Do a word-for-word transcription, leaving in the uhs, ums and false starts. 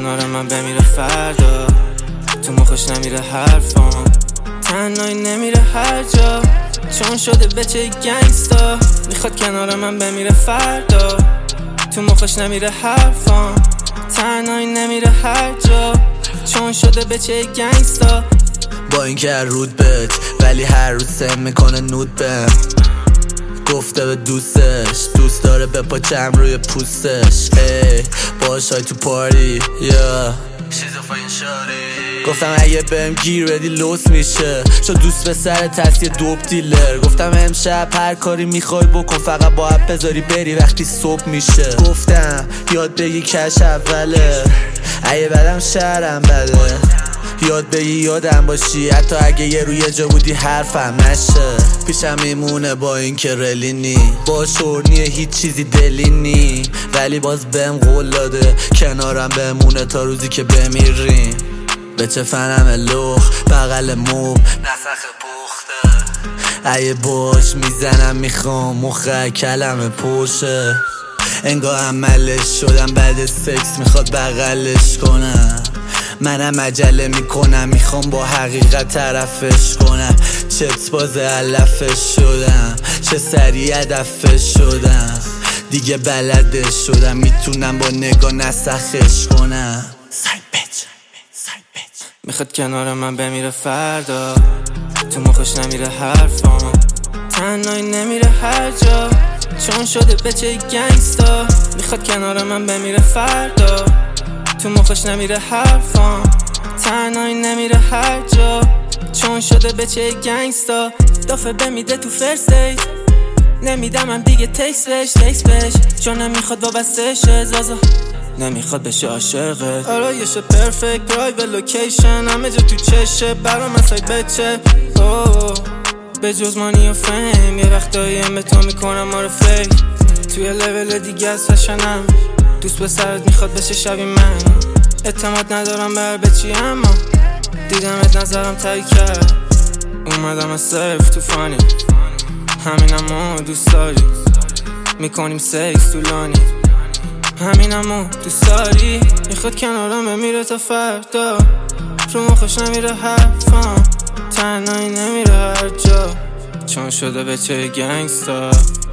کنار من بمیره فردا، تو مخش نمیره حرفام، تنهایی نمیره هر جا، چون شده بچه گنگستا. میخواد کنار من بمیره فردا، تو مخش نمیره حرفام، تنهایی نمیره هر جا، چون شده بچه گنگستا. با اینکه هر رود بچ ولی هر روز سم میکنه نود بهم. گفته به دوستش دوست داره به پاچم روی پوستش. ای باش های تو پارتی یا شیزوفرین شاری. گفتم اگه بهم گیر بدی لوس میشه، شد دوست به سر تست یه دوب دیلر. گفتم امشب هر کاری میخوای بکن، فقط باید بذاری بری وقتی صبح میشه. گفتم یاد بگی کش اوله، اگه بدم شهرم بده. یاد بگی یادم باشی حتی اگه یه روی جا بودی حرفم نشه. پیشم میمونه با این که رلی نی، با شورنیه هیچ چیزی دلی نی، ولی باز بهم قول داده کنارم بمونه تا روزی که بمیریم. به چه فنم لخ بغل موب نسخ پخته، اگه باش میزنم میخوام مخه کلمه پرشه. انگاه عملش شدم بعد سکس میخواد بغلش کنم، منم عجله میکنم میخوام با حقیقت طرفش کنم. چت باز علفش شدم، چه سریع هدفش شدم، دیگه بلدش شدم میتونم با نگاه نسخش کنم. سایت بیچ سایت بیچ. میخواد کنار من بمیره فردا، تو مخش نمیره حرفام، تنهایی نمیره هر جا، چون شده بچه گنگستا. میخواد کنار من بمیره فردا، تو مخش نمیره حرفام، تنهایی نمیره هر جا، چون شده بچه گنگستا. دافه بمیده تو فرست ایت، نمیدم هم دیگه تکس بش تکس بش، چون نمیخواد وابسته شه زازا، نمیخواد بشه عاشقت. آرایش پرفکت پرایوت لوکیشن، همه جا تو چشه برام مسایت بچه. اوه به جز مانی و فیم یه وقتایی به تو میکنم ما رو فیک، توی لول دیگه از فشنم، دوست به سرت میخواد بشه شبیه من. اعتماد ندارم بر بچی اما دیدمت نظرم تایی کرد، اومدم از صرف تو فانی، همینمو دوست داری، میکنیم سکس طولانی، همینمو دوست داری. میخواد کنارم بمیره تا فردا، رو مخش نمیره حرفام، تنهایی نمیره هر جا، چون شده بچه گنگستا.